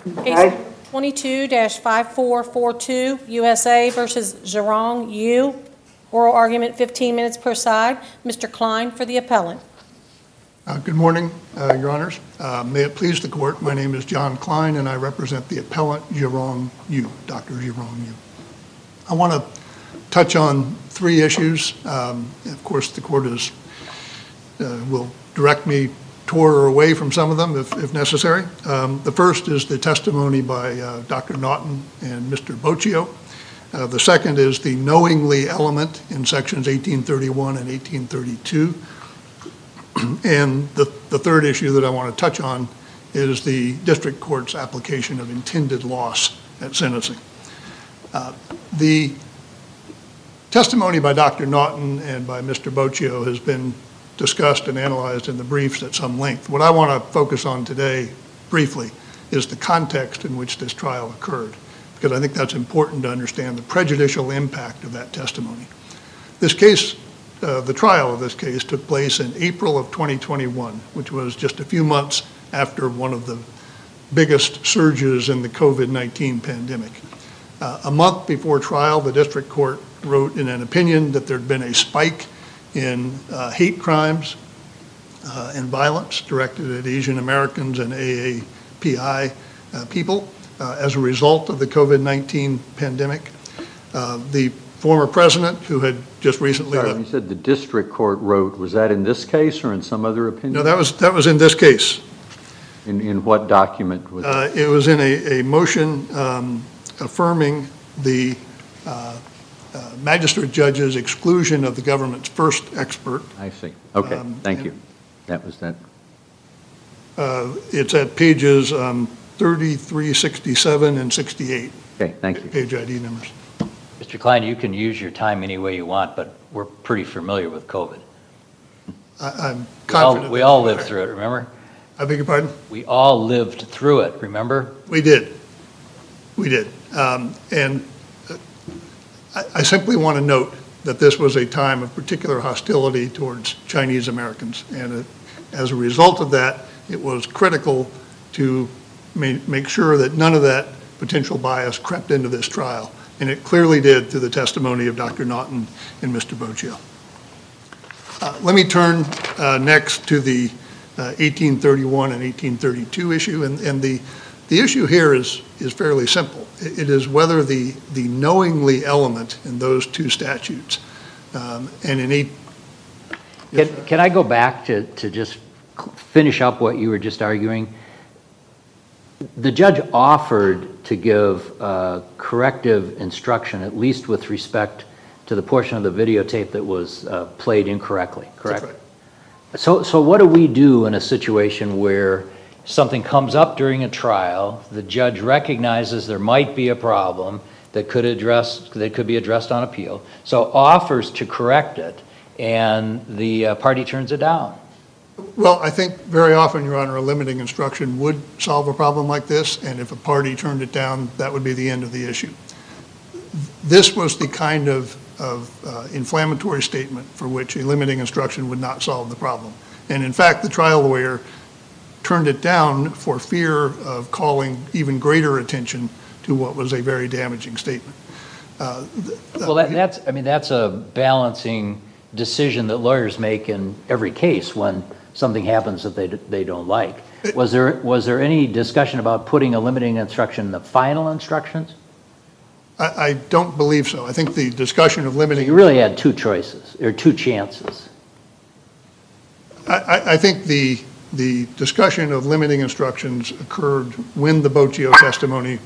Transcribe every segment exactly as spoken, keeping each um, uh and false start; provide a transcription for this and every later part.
Case twenty-two dash five four four two, U S A versus Zhirong Yu. Oral argument, fifteen minutes per side. Mister Klein for the appellant. Uh, good morning, uh, Your Honors. Uh, may it please the Court, my name is John Klein, and I represent the appellant Zhirong Yu, Doctor Zhirong Yu. I want to touch on three issues. Um, of course, the Court is, uh, will direct me toward or away from some of them if, if necessary. Um, the first is the testimony by uh, Doctor Naughton and Mister Boccio. Uh, the second is the knowingly element in sections eighteen thirty-one and eighteen thirty-two. And the, the third issue that I want to touch on is the district court's application of intended loss at sentencing. Uh, the testimony by Doctor Naughton and by Mister Boccio has been discussed and analyzed in the briefs at some length. What I want to focus on today, briefly, is the context in which this trial occurred, because I think that's important to understand the prejudicial impact of that testimony. This case, uh, the trial of this case took place in April of twenty twenty-one, which was just a few months after one of the biggest surges in the COVID nineteen pandemic. Uh, a month before trial, the district court wrote in an opinion that there'd been a spike in uh, hate crimes uh, and violence directed at Asian Americans and A A P I uh, people uh, as a result of the COVID nineteen pandemic. Uh, the former president, who had just recently Sorry, left. you said the district court wrote, was that in this case or in some other opinion? No, that was, that was in this case. In, in what document was Uh, it was in a, a motion um, affirming the uh, uh, magistrate judge's exclusion of the government's first expert. I see. Okay, Um, thank and- you. That was that. Uh, it's at pages um, thirty-three, sixty-seven, and sixty-eight, Okay, thank you. page I D numbers. Mister Klein, you can use your time any way you want, but we're pretty familiar with COVID. I, I'm We all, confident. we that- all lived through it, remember? I beg your pardon? We all lived through it, remember? We did. We did. Um, and uh, I, I simply want to note that this was a time of particular hostility towards Chinese Americans. And it, as a result of that, it was critical to ma- make sure that none of that potential bias crept into this trial. And it clearly did through the testimony of Doctor Naughton and Mister Boccio. Uh, let me turn uh, next to the uh, eighteen thirty-one and eighteen thirty-two issue. And, and the, the issue here is, is fairly simple. It, it is whether the, the knowingly element in those two statutes um, and in eight. Can, can I go back to, to just finish up what you were just arguing? The judge offered to give uh, corrective instruction, at least with respect to the portion of the videotape that was uh, played incorrectly, correct? That's right. So, so what do we do in a situation where something comes up during a trial, the judge recognizes there might be a problem that could address, that could be addressed on appeal, so offers to correct it, and the uh, party turns it down? Well, I think very often, Your Honor, a limiting instruction would solve a problem like this, and if a party turned it down, that would be the end of the issue. This was the kind of, of uh, inflammatory statement for which a limiting instruction would not solve the problem. And in fact, the trial lawyer turned it down for fear of calling even greater attention to what was a very damaging statement. Uh, th- Well, that, that's, I mean, that's a balancing decision that lawyers make in every case when something happens that they, they don't like. Was there, was there any discussion about putting a limiting instruction in the final instructions? I, I don't believe so. I think the discussion of limiting. You really had two choices, or two chances. I, I, I think the, the discussion of limiting instructions occurred when the Boccio testimony,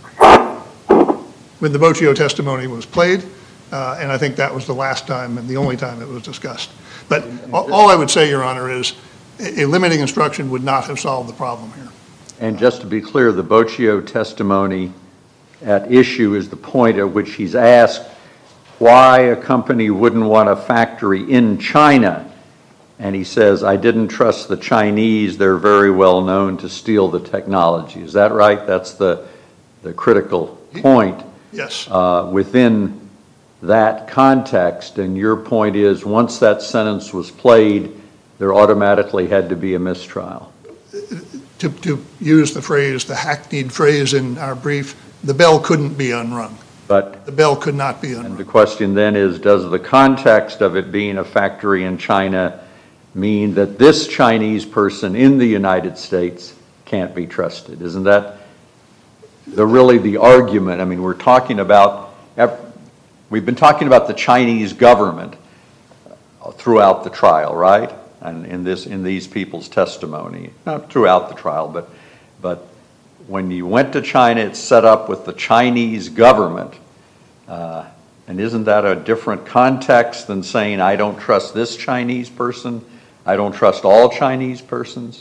when the Boccio testimony was played, uh, and I think that was the last time and the only time it was discussed. But all, all I would say, Your Honor, is a, a limiting instruction would not have solved the problem here. And just to be clear, the Boccio testimony at issue is the point at which he's asked why a company wouldn't want a factory in China. And he says, I didn't trust the Chinese. They're very well known to steal the technology. Is that right? That's the, the critical point. Yes. Uh, within that context, and your point is once that sentence was played, there automatically had to be a mistrial. to, to use the phrase, the hackneyed phrase in our brief, the bell couldn't be unrung. But, The bell could not be and the unrung. question then is, does the context of it being a factory in China mean that this Chinese person in the United States can't be trusted? Isn't that the really the argument? I mean, we're talking about, we've been talking about the Chinese government throughout the trial, right? And in this, in these people's testimony, not throughout the trial, but, but when you went to China, it's set up with the Chinese government. Uh, and isn't that a different context than saying, I don't trust this Chinese person, I don't trust all Chinese persons?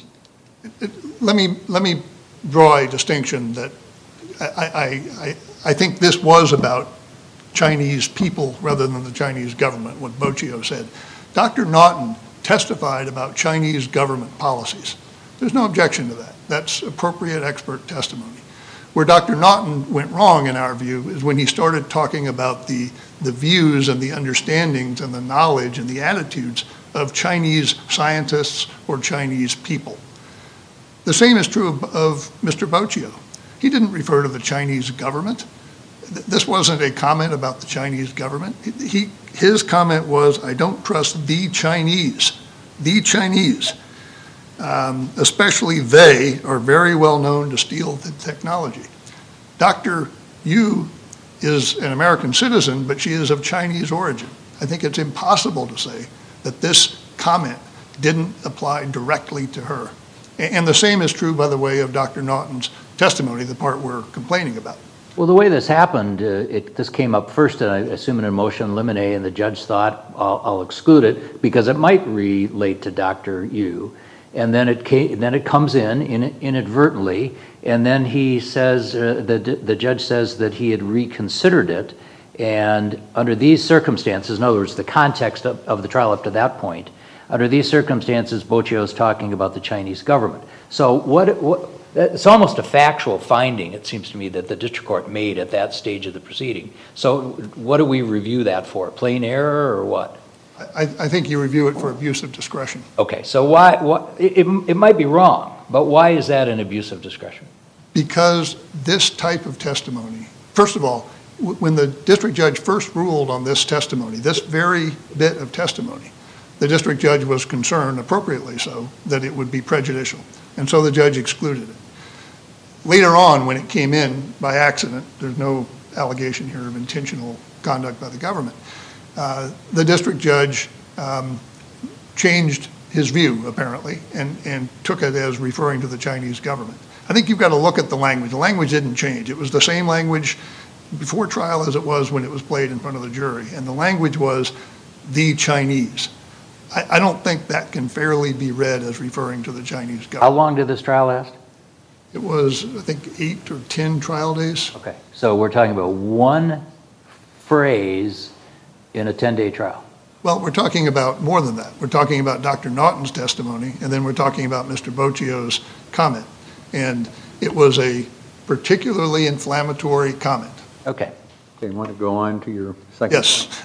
Let me, let me draw a distinction that I, I, I, I think this was about Chinese people rather than the Chinese government, what Boccio said. Doctor Naughton testified about Chinese government policies. There's no objection to that. That's appropriate expert testimony. Where Doctor Naughton went wrong, in our view, is when he started talking about the, the views and the understandings and the knowledge and the attitudes of Chinese scientists or Chinese people. The same is true of, of Mister Boccio. He didn't refer to the Chinese government. This wasn't a comment about the Chinese government. He, his comment was, I don't trust the Chinese. The Chinese, um, especially they, are very well known to steal the technology. Doctor Yu is an American citizen, but she is of Chinese origin. I think it's impossible to say that this comment didn't apply directly to her. And the same is true, by the way, of Doctor Naughton's testimony, the part we're complaining about. Well, the way this happened, uh, it, this came up first, and I assume in a motion limine, and the judge thought, I'll, I'll exclude it because it might relate to Doctor Yu. And then it came, then it comes in, in inadvertently, and then he says, uh, the, the judge says that he had reconsidered it, and under these circumstances, in other words, the context of, of the trial up to that point, under these circumstances, Boccio is talking about the Chinese government. So what, what, it's almost a factual finding, it seems to me, that the district court made at that stage of the proceeding. So what do we review that for? Plain error or what? I, I think you review it for abuse of discretion. Okay, so why, what, it, it might be wrong, but why is that an abuse of discretion? Because this type of testimony, first of all, when the district judge first ruled on this testimony, this very bit of testimony, the district judge was concerned, appropriately so, that it would be prejudicial. And so the judge excluded it. Later on, when it came in by accident, there's no allegation here of intentional conduct by the government, uh, the district judge um, changed his view, apparently, and, and took it as referring to the Chinese government. I think you've got to look at the language. The language didn't change. It was the same language before trial as it was when it was played in front of the jury. And the language was the Chinese. I, I don't think that can fairly be read as referring to the Chinese government. How long did this trial last? It was, I think, eight or ten trial days. Okay, so we're talking about one phrase in a ten-day trial. Well, we're talking about more than that. We're talking about Doctor Naughton's testimony, and then we're talking about Mister Boccio's comment. And it was a particularly inflammatory comment. Okay. Okay, you want to go on to your second? Yes.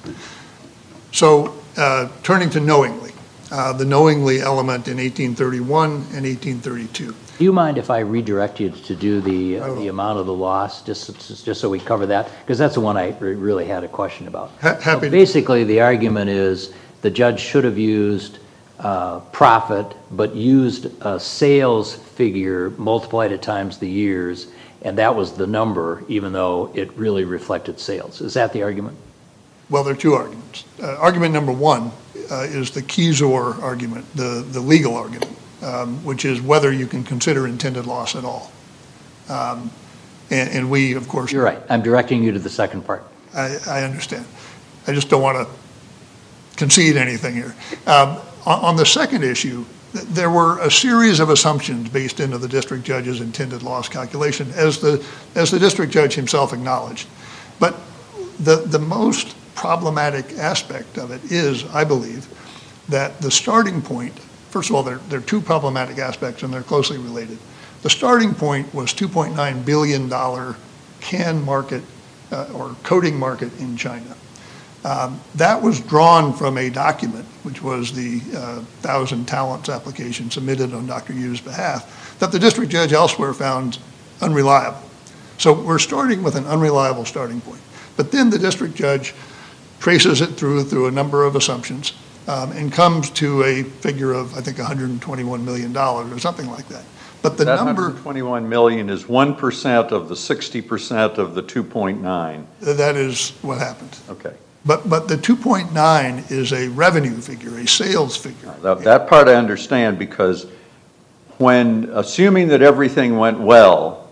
So uh, turning to knowingly, uh, the knowingly element in eighteen thirty-one and eighteen thirty-two. Do you mind if I redirect you to do the uh, I will. the amount of the loss, just just so we cover that? Because that's the one I re- really had a question about. Ha- happy So to. basically, the argument is the judge should have used uh, profit, but used a sales figure multiplied at times the years, and that was the number, even though it really reflected sales. Is that the argument? Well, there are two arguments. Uh, argument number one uh, is the Keysor argument, the, the legal argument, um, which is whether you can consider intended loss at all. Um, and, and we, of course... You're right. I'm directing you to the second part. I, I understand. I just don't want to concede anything here. Um, on, on the second issue, th- there were a series of assumptions based into the district judge's intended loss calculation, as the, as the district judge himself acknowledged. But the, the most problematic aspect of it is, I believe, that the starting point, first of all, there, there are two problematic aspects and they're closely related. The starting point was two point nine billion dollars can market uh, or coating market in China. Um, That was drawn from a document, which was the uh, Thousand Talents application submitted on Doctor Yu's behalf, that the district judge elsewhere found unreliable. So we're starting with an unreliable starting point. But then the district judge traces it through through a number of assumptions um, and comes to a figure of, I think, one hundred twenty-one million dollars or something like that. But the That number, one hundred twenty-one million is one percent of the sixty percent of the two point nine. that is what happened. Okay. But, but the two point nine is a revenue figure, a sales figure. That, that part I understand, because when, assuming that everything went well,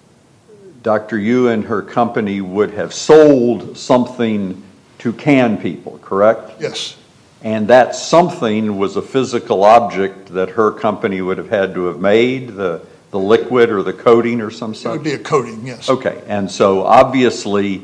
Doctor Yu and her company would have sold something to can people, correct? Yes, And that something was a physical object that her company would have had to have made, the, the liquid or the coating or some it would such? be a coating, yes. Okay, and so obviously,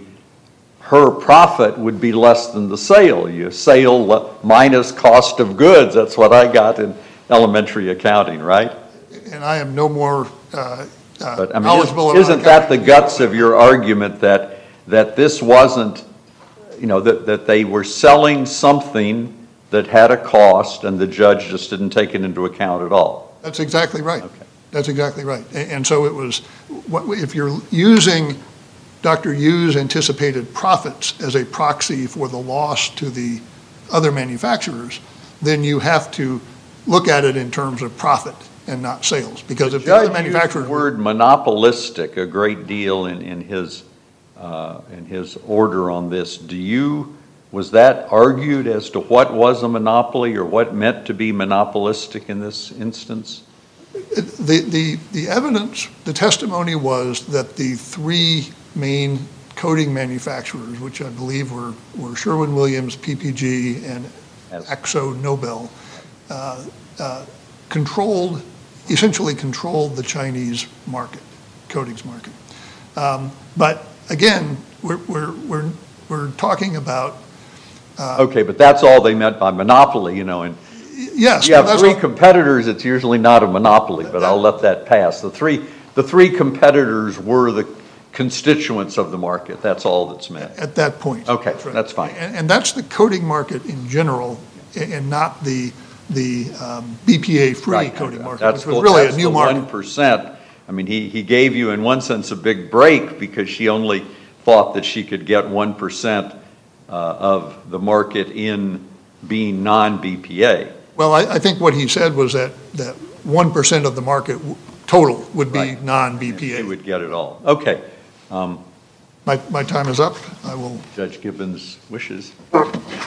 her profit would be less than the sale. You sale le- minus cost of goods, that's what I got in elementary accounting, right? And I am no more uh, uh, But I mean, knowledgeable isn't- about isn't that the accounting. guts of your argument that, that this wasn't, you know, that, that they were selling something that had a cost and the judge just didn't take it into account at all? That's exactly right. Okay. That's exactly right. A- And so it was, what- if you're using Doctor Yu's anticipated profits as a proxy for the loss to the other manufacturers, then you have to look at it in terms of profit and not sales. Because if the other Judge used manufacturers. the word monopolistic a great deal in, in his, uh, in his order on this. Do you, was that argued as to what was a monopoly or what meant to be monopolistic in this instance? The, the, the evidence, the testimony was that the three main coating manufacturers, which I believe were, were Sherwin-Williams, P P G, and Yes. Akzo Nobel, uh, uh, controlled, essentially controlled the Chinese market, coatings market. Um, But again, we're, we're, we're, we're talking about, Okay, but that's all they meant by monopoly, you know, and yes. you have that's three all- competitors, it's usually not a monopoly, but I'll let that pass. The three, the three competitors were the constituents of the market, that's all that's meant. At that point. Okay, right. that's fine. And, and that's the coating market in general, a- and not the, the um, B P A-free Right. coating market, That's which was the- really a that's new the market. one percent. I mean, he, he gave you, in one sense, a big break because she only thought that she could get one percent uh, of the market in being non-B P A. Well, I, I think what he said was that, that one percent of the market w- total would be Right. non-B She P A. would get it all. Okay, um, My, my time is up. I will, Judge Gibbons wishes. Yeah,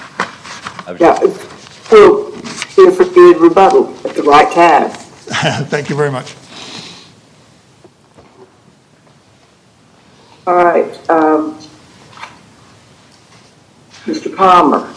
I was- so feel free to rebuttal at the right time. thank you very much. All right, um, Mister Palmer.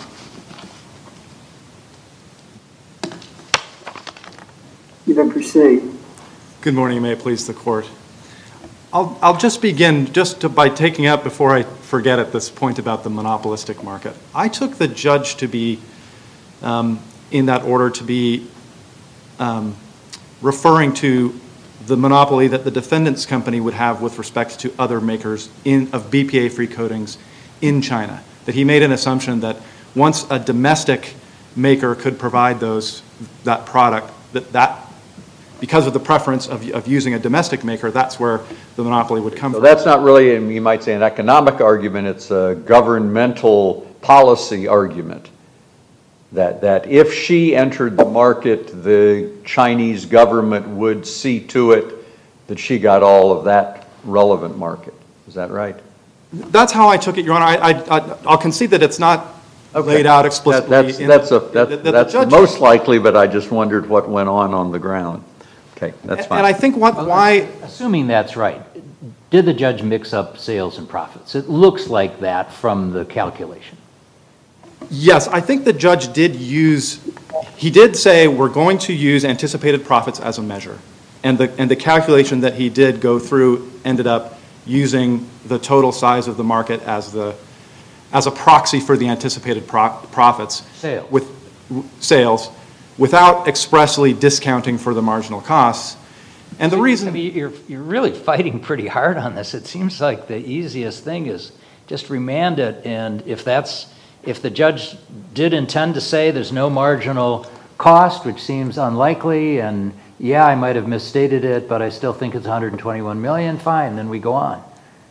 You may proceed. Good morning, may it please the court. I'll, I'll just begin just to, by taking up, before I forget at this point about the monopolistic market. I took the judge to be, um, in that order, to be um, referring to the monopoly that the defendant's company would have with respect to other makers in, of B P A-free coatings in China. That he made an assumption that once a domestic maker could provide those, that product, that that because of the preference of, of using a domestic maker, that's where the monopoly would come So from. that's not really, you might say, an economic argument, it's a governmental policy argument. That, that if she entered the market, the Chinese government would see to it that she got all of that relevant market. Is that right? That's how I took it, Your Honor. I, I, I'll concede that it's not Okay. laid out That- explicitly. That's, in- that's a, that- that- that the that's judge- most likely, but I just wondered what went on on the ground. Okay, that's And I fine. think what, why, Assuming that's right, did the judge mix up sales and profits? It looks like that from the calculation. yes, I think the judge did use, he did say we're going to use anticipated profits as a measure. And the, and the calculation that he did go through ended up using the total size of the market as the, as a proxy for the anticipated pro- profits. Sales. With sales, without expressly discounting for the marginal costs. And the I reason, mean, you're, you're really fighting pretty hard on this. It seems like the easiest thing is just remand it, and if that's, if the judge did intend to say there's no marginal cost, which seems unlikely, and yeah, I might have misstated it, but I still think it's one hundred twenty-one million, fine, then we go on.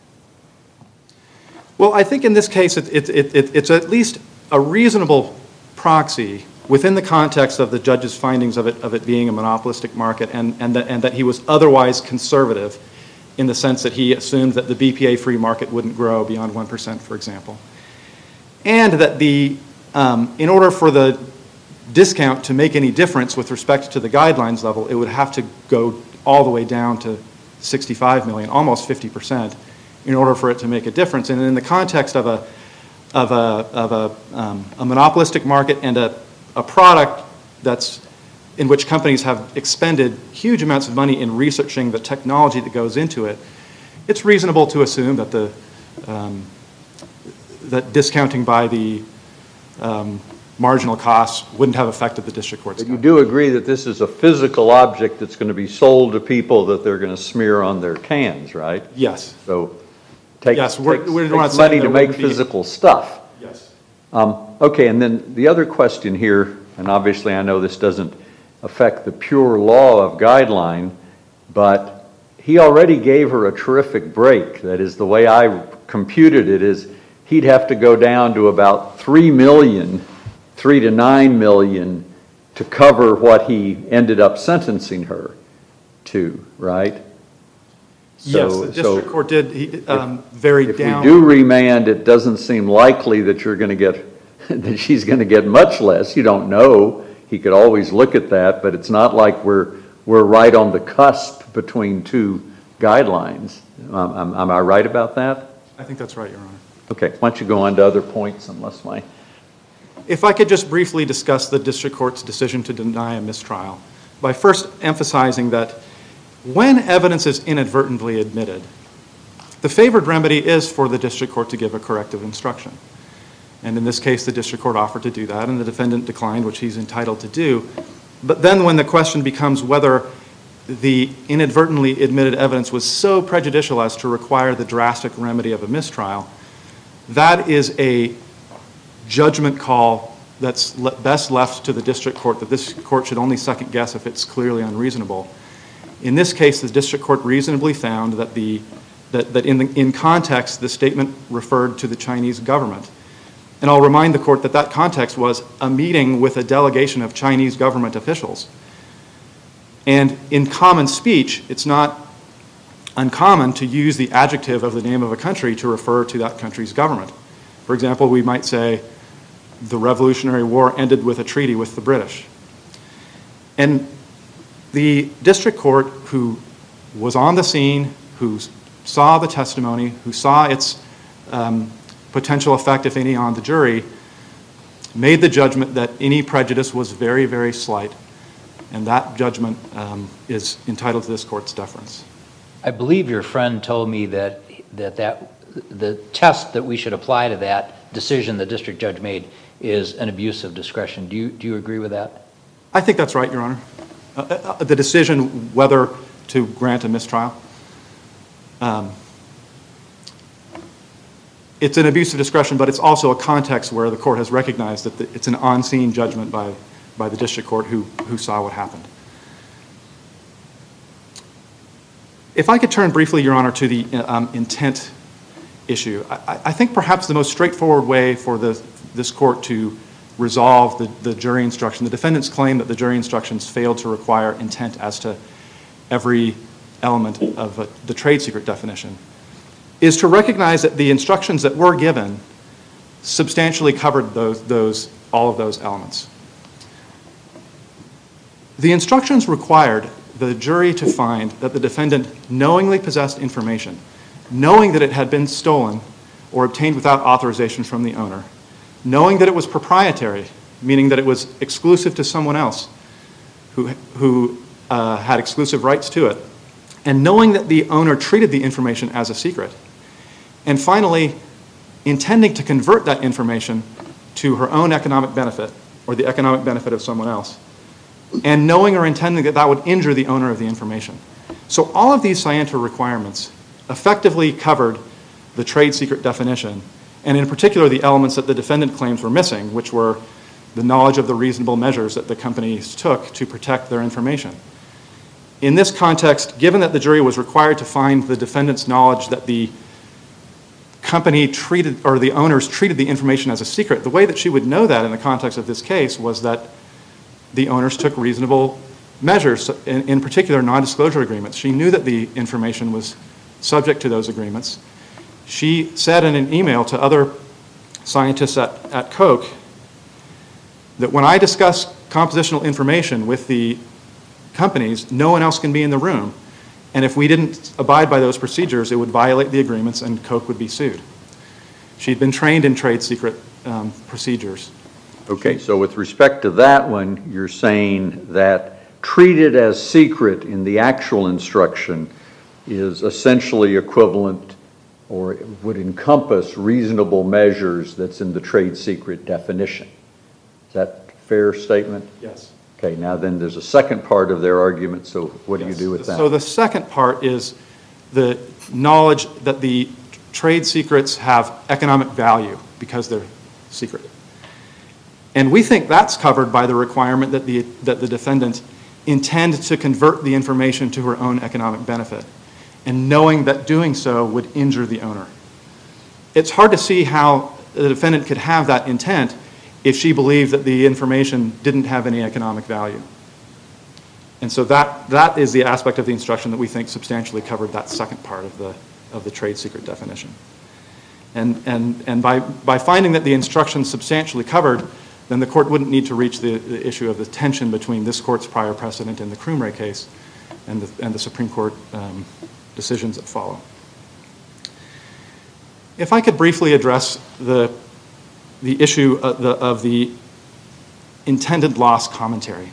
Well, I think in this case, it, it, it, it, it's at least a reasonable proxy within the context of the judge's findings of it, of it being a monopolistic market, and, and, that, and that he was otherwise conservative in the sense that he assumed that the B P A-free market wouldn't grow beyond one percent, for example. And that the, um, in order for the discount to make any difference with respect to the guidelines level, it would have to go all the way down to sixty-five million, almost fifty percent, in order for it to make a difference. And in the context of a of a of a, um, a monopolistic market and a, a product that's in which companies have expended huge amounts of money in researching the technology that goes into it, it's reasonable to assume that the um, that discounting by the um, marginal costs wouldn't have affected the district court's. But you do agree that this is a physical object that's going to be sold to people that they're going to smear on their cans, right? Yes. So take, Yes, we're- takes, we're not takes saying money to there make wouldn't be- physical stuff. Yes. Um, okay, and then the other question here, and obviously I know this doesn't affect the pure law of guideline, but he already gave her a terrific break. That is, the way I computed it is he'd have to go down to about three million, three to nine million to cover what he ended up sentencing her to, right? Yes, So- the district so court did he, um, vary If down. we do remand, it doesn't seem likely that you're going to get, that she's going to get much less. You don't know. He could always look at that, but it's not like we're we're right on the cusp between two guidelines. Um, am, am I right about that? I think that's right, Your Honor. Okay, why don't you go on to other points unless my... If I could just briefly discuss the district court's decision to deny a mistrial by first emphasizing that when evidence is inadvertently admitted, the favored remedy is for the district court to give a corrective instruction. And in this case, the district court offered to do that, and the defendant declined, which he's entitled to do. But then when the question becomes whether the inadvertently admitted evidence was so prejudicial as to require the drastic remedy of a mistrial, that is a judgment call that's le- best left to the district court, that this court should only second guess if it's clearly unreasonable. In this case, the district court reasonably found that, the, that, that in, the, in context, the statement referred to the Chinese government. And I'll remind the court that that context was a meeting with a delegation of Chinese government officials. And in common speech, it's not uncommon to use the adjective of the name of a country to refer to that country's government. For example, we might say, the Revolutionary War ended with a treaty with the British. And the district court, who was on the scene, who saw the testimony, who saw its um, potential effect, if any, on the jury, made the judgment that any prejudice was very, very slight, and that judgment um, is entitled to this court's deference. I believe your friend told me that, that that the test that we should apply to that decision the district judge made is an abuse of discretion. Do you, do you agree with that? I think that's right, Your Honor. Uh, uh, the decision whether to grant a mistrial. Um, it's an abuse of discretion, but it's also a context where the court has recognized that the, it's an on-scene judgment by, by the district court who, who saw what happened. If I could turn briefly, Your Honor, to the um, intent issue. I, I think perhaps the most straightforward way for the, this court to resolve the, the jury instruction, the defendant's claim that the jury instructions failed to require intent as to every element of uh, the trade secret definition, is to recognize that the instructions that were given substantially covered those, those, all of those elements. The instructions required the jury to find that the defendant knowingly possessed information, knowing that it had been stolen or obtained without authorization from the owner, knowing that it was proprietary, meaning that it was exclusive to someone else who, who uh, had exclusive rights to it, and knowing that the owner treated the information as a secret, and finally, intending to convert that information to her own economic benefit or the economic benefit of someone else, and knowing or intending that that would injure the owner of the information. So all of these scienter requirements effectively covered the trade secret definition, and in particular the elements that the defendant claims were missing, which were the knowledge of the reasonable measures that the companies took to protect their information. In this context, given that the jury was required to find the defendant's knowledge that the company treated, or the owners treated the information as a secret, the way that she would know that in the context of this case was that the owners took reasonable measures, in, in particular non-disclosure agreements. She knew that the information was subject to those agreements. She said in an email to other scientists at, at Koch that when I discuss compositional information with the companies, no one else can be in the room. And if we didn't abide by those procedures, it would violate the agreements and Koch would be sued. She'd been trained in trade secret um, procedures. Okay, so with respect to that one, you're saying that treated as secret in the actual instruction is essentially equivalent or would encompass reasonable measures that's in the trade secret definition. Is that a fair statement? Yes. Okay, now then there's a second part of their argument, so what do you Yes. do with that? So the second part is the knowledge that the trade secrets have economic value because they're secret. And we think that's covered by the requirement that the, that the defendant intend to convert the information to her own economic benefit, and knowing that doing so would injure the owner. It's hard to see how the defendant could have that intent if she believed that the information didn't have any economic value. And so that, that is the aspect of the instruction that we think substantially covered that second part of the, of the trade secret definition. And, and, and by, by finding that the instruction substantially covered, then the court wouldn't need to reach the, the issue of the tension between this court's prior precedent in the Krumrey case and the, and the Supreme Court um, decisions that follow. If I could briefly address the, the issue of the, of the intended loss commentary.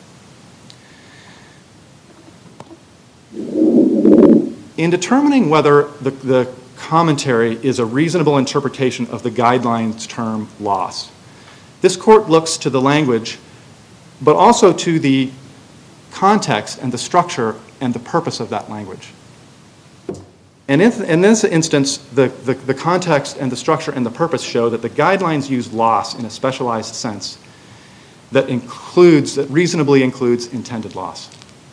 In determining whether the, the commentary is a reasonable interpretation of the guidelines term loss, this court looks to the language, but also to the context and the structure and the purpose of that language. And in, in this instance, the, the, the context and the structure and the purpose show that the guidelines use loss in a specialized sense that includes, that reasonably includes intended loss.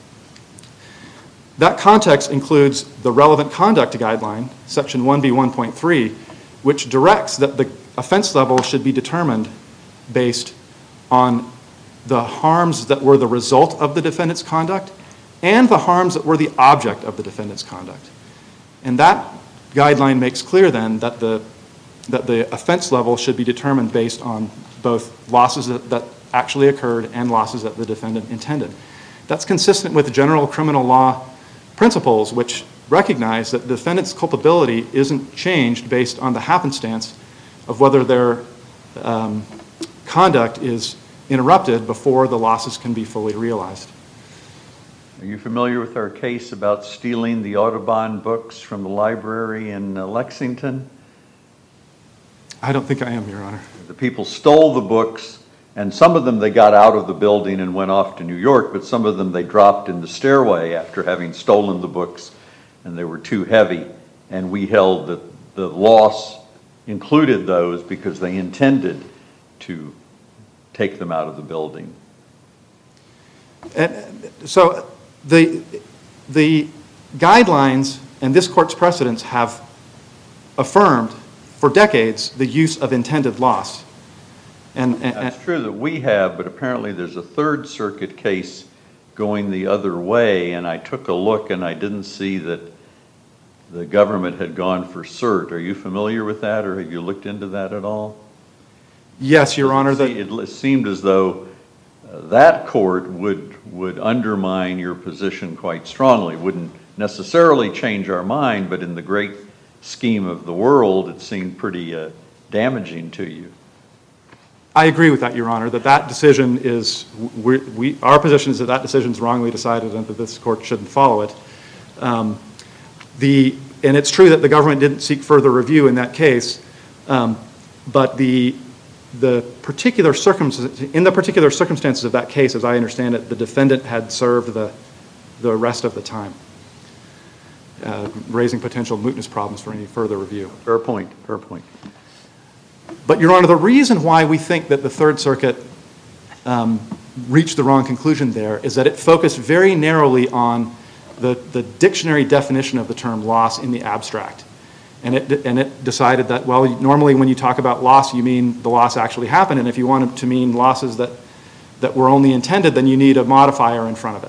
That context includes the relevant conduct guideline, section one B one point three, which directs that the offense level should be determined based on the harms that were the result of the defendant's conduct and the harms that were the object of the defendant's conduct. And that guideline makes clear then that the, that the offense level should be determined based on both losses that, that actually occurred and losses that the defendant intended. That's consistent with general criminal law principles, which recognize that the defendant's culpability isn't changed based on the happenstance of whether their um, conduct is interrupted before the losses can be fully realized. Are you familiar with our case about stealing the Audubon books from the library in uh, Lexington? I don't think I am, Your Honor. The people stole the books, and some of them they got out of the building and went off to New York, but some of them they dropped in the stairway after having stolen the books, and they were too heavy. And we held that the loss included those because they intended to take them out of the building. And so the, the guidelines and this court's precedents have affirmed for decades the use of intended loss. And, and, That's true that we have, but apparently there's a Third Circuit case going the other way, and I took a look and I didn't see that the government had gone for cert. Are you familiar with that, or have you looked into that at all? Yes, Your Honor. See, it seemed as though uh, that court would would undermine your position quite strongly. Wouldn't necessarily change our mind, but in the great scheme of the world, it seemed pretty uh, damaging to you. I agree with that, Your Honor, that that decision is, we, we, our position is that that decision is wrongly decided and that this court shouldn't follow it. Um, the, and it's true that the government didn't seek further review in that case, um, but the, the particular circumstances, in the particular circumstances of that case, as I understand it, the defendant had served the, the rest of the time, uh, raising potential mootness problems for any further review. Fair point, fair point. But, Your Honor, the reason why we think that the Third Circuit um, reached the wrong conclusion there is that it focused very narrowly on the, the dictionary definition of the term loss in the abstract. And it, and it decided that, well, normally when you talk about loss, you mean the loss actually happened, and if you want it to mean losses that, that were only intended, then you need a modifier in front of it.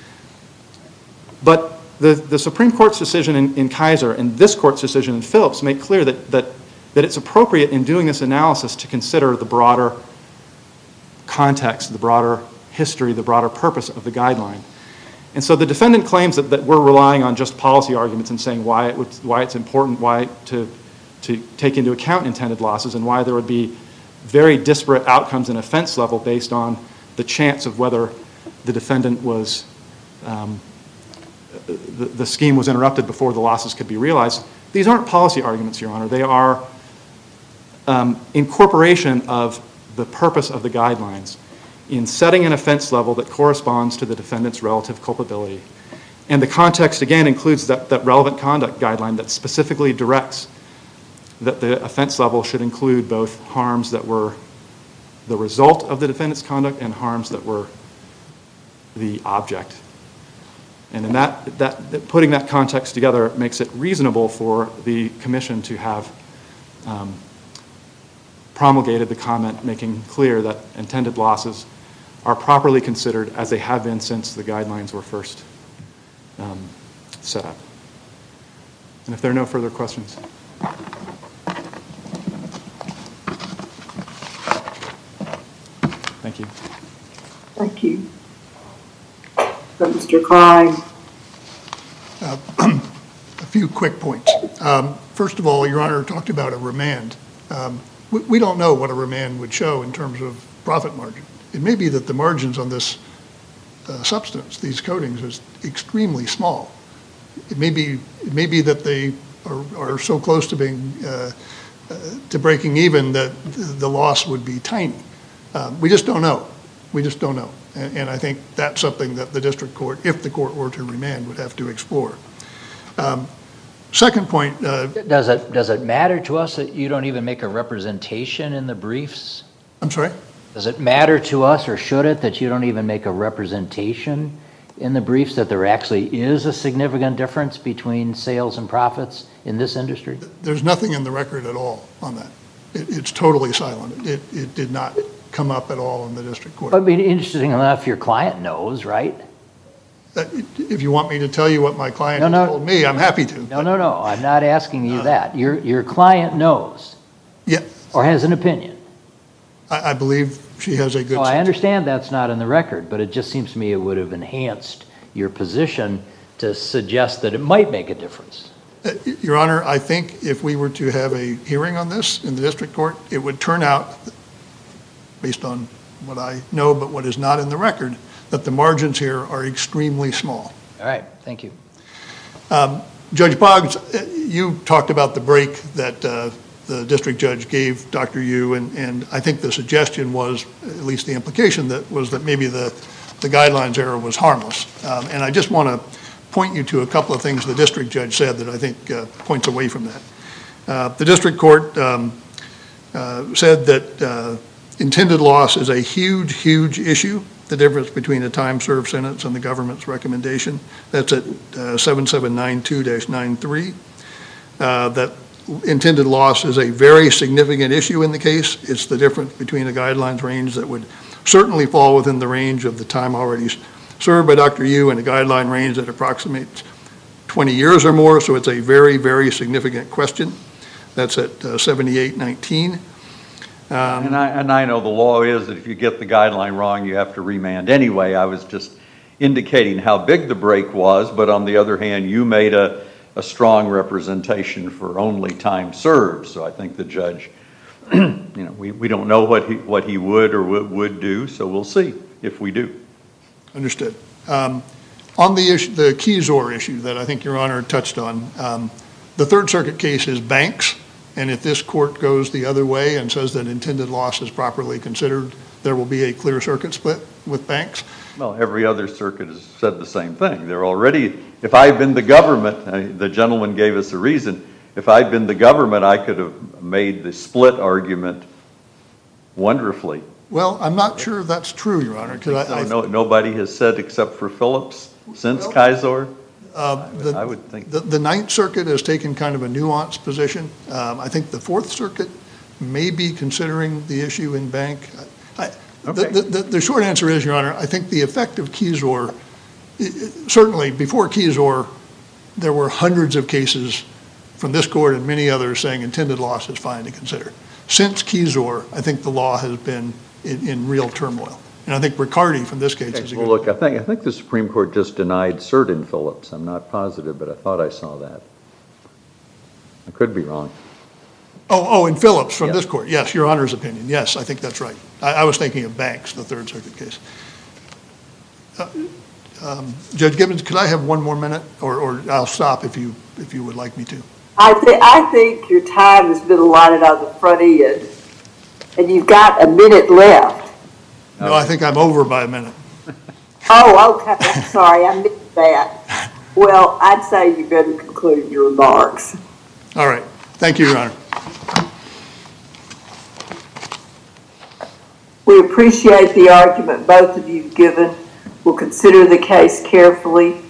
But the, the Supreme Court's decision in, in Kaiser and this Court's decision in Phillips make clear that, that, that it's appropriate in doing this analysis to consider the broader context, the broader history, the broader purpose of the guideline. And so the defendant claims that, that we're relying on just policy arguments and saying why, it would, why it's important why to, to take into account intended losses and why there would be very disparate outcomes in offense level based on the chance of whether the defendant was, um, the, the scheme was interrupted before the losses could be realized. These aren't policy arguments, Your Honor. They are um, incorporation of the purpose of the guidelines in setting an offense level that corresponds to the defendant's relative culpability. And the context, again, includes that, that relevant conduct guideline that specifically directs that the offense level should include both harms that were the result of the defendant's conduct and harms that were the object. And in that, that, that putting that context together makes it reasonable for the commission to have um, promulgated the comment making clear that intended losses are properly considered as they have been since the guidelines were first um, set up. And if there are no further questions. Thank you. Thank you. So, Mister Klein. Uh, a few quick points. Um, first of all, Your Honor talked about a remand. Um, we, we don't know what a remand would show in terms of profit margin. It may be that the margins on this uh, substance, these coatings, is extremely small. It may be, it may be that they are, are so close to being uh, uh, to breaking even that the loss would be tiny. Um, we just don't know. We just don't know. And, and I think that's something that the district court, if the court were to remand, would have to explore. Um, second point. Uh, Does it, does it matter to us that you don't even make a representation in the briefs? I'm sorry? Does it matter to us, or should it, that you don't even make a representation in the briefs that there actually is a significant difference between sales and profits in this industry? There's nothing in the record at all on that. It, it's totally silent. It, it did not come up at all in the district court. I mean, interesting enough, your client knows, right? Uh, If you want me to tell you what my client No, no. told me, I'm happy to. No, no, no, I'm not asking you that. Your, your client knows, Yeah, or has an opinion. I, I believe she has a good. Oh, I sense. understand that's not in the record, but it just seems to me it would have enhanced your position to suggest that it might make a difference. Uh, Your Honor, I think if we were to have a hearing on this in the district court, it would turn out, based on what I know but what is not in the record, that the margins here are extremely small. All right, thank you. Um, Judge Boggs, uh, you talked about the break that uh, the district judge gave Doctor Yu, and, and I think the suggestion was, at least the implication, that was that maybe the, the guidelines error was harmless. Um, and I just want to point you to a couple of things the district judge said that I think uh, points away from that. Uh, the district court um, uh, said that uh, intended loss is a huge, huge issue, the difference between a time served sentence and the government's recommendation. That's at uh, seven seven nine two dash ninety-three. Uh, that intended loss is a very significant issue in the case. It's the difference between a guidelines range that would certainly fall within the range of the time already served by Doctor Yu and a guideline range that approximates twenty years or more, so it's a very, very significant question. That's at uh, seventy-eight nineteen. Um, And I, and I know the law is that if you get the guideline wrong, you have to remand anyway. I was just indicating how big the break was, but on the other hand, you made a, a strong representation for only time served. So I think the judge, you know, we, we don't know what he, what he would or would, would do, so we'll see if we do. Understood. Um, on the issue, the Keysor issue that I think Your Honor touched on, um, the Third Circuit case is Banks. And if this court goes the other way and says that intended loss is properly considered, there will be a clear circuit split with Banks. Well, every other circuit has said the same thing. They're already, if I had been the government, uh, the gentleman gave us a reason, if I'd been the government, I could have made the split argument wonderfully. Well, I'm not sure that's true, Your Honor, because I, I, No, nobody has said except for Phillips since Well, Kaiser? uh, the, I would think. the, the Ninth Circuit has taken kind of a nuanced position. Um, I think the Fourth Circuit may be considering the issue in bank. I, the, Okay. the, the, the short answer is, Your Honor, I think the effect of Keysor, i- i- certainly before Keysor, there were hundreds of cases from this court and many others saying intended loss is fine to consider. Since Keysor, I think the law has been in, in real turmoil. And I think Riccardi from this case is a Well, good. look, I think, I think the Supreme Court just denied cert in Phillips. I'm not positive, but I thought I saw that. I could be wrong. Oh, oh, and Phillips from Yeah. this court. Yes, Your Honor's opinion. Yes, I think that's right. I, I was thinking of Banks, the Third Circuit case. Uh, um, Judge Gibbons, could I have one more minute, or, or I'll stop if you if you would like me to. I think, I think your time has been allotted on the front end, and you've got a minute left. No, I think I'm over by a minute. Oh, okay, I'm sorry, I missed that. Well, I'd say you better conclude your remarks. All right. Thank you, Your Honor. We appreciate the argument both of you have given. We'll consider the case carefully